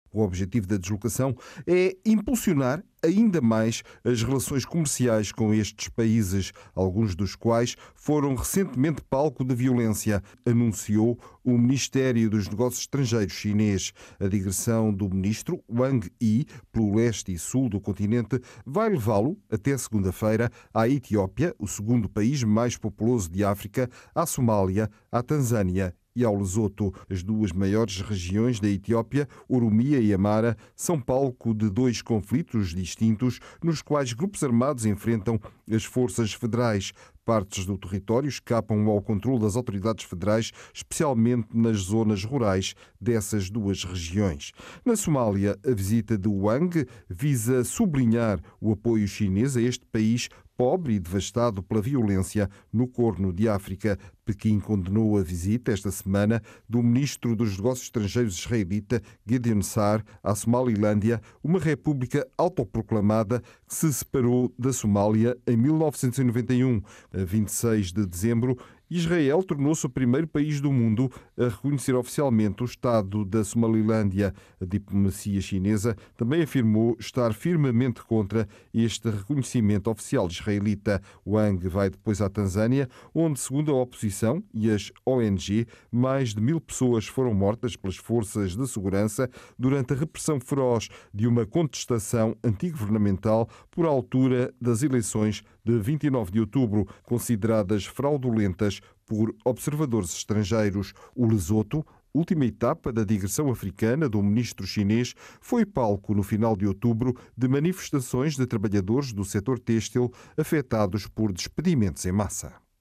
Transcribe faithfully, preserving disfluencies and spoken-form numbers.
O objetivo da deslocação é impulsionar ainda mais as relações comerciais com estes países, alguns dos quais foram recentemente palco de violência, anunciou o Ministério dos Negócios Estrangeiros chinês. A digressão do ministro Wang Yi pelo leste e sul do continente vai levá-lo até segunda-feira à Etiópia, o segundo país mais populoso de África, à Somália, à Tanzânia e ao Lesoto. As duas maiores regiões da Etiópia, Oromia e Amara, são palco de dois conflitos distintos nos quais grupos armados enfrentam as forças federais. Partes do território escapam ao controle das autoridades federais, especialmente nas zonas rurais dessas duas regiões. Na Somália, a visita de Wang visa sublinhar o apoio chinês a este país pobre e devastado pela violência no Corno de África. Pequim condenou a visita esta semana do ministro dos Negócios Estrangeiros israelita Gideon Sa'ar à Somalilândia, uma república autoproclamada que se separou da Somália em mil novecentos e noventa e um. A vinte e seis de dezembro, Israel tornou-se o primeiro país do mundo a reconhecer oficialmente o Estado da Somalilândia. A diplomacia chinesa também afirmou estar firmemente contra este reconhecimento oficial israelita. Wang vai depois à Tanzânia, onde, segundo a oposição e as O N G, mais de mil pessoas foram mortas pelas forças de segurança durante a repressão feroz de uma contestação antigovernamental por altura das eleições de vinte e nove de outubro, consideradas fraudulentas por observadores estrangeiros. O Lesoto, última etapa da digressão africana do ministro chinês, foi palco no final de outubro de manifestações de trabalhadores do setor têxtil afetados por despedimentos em massa.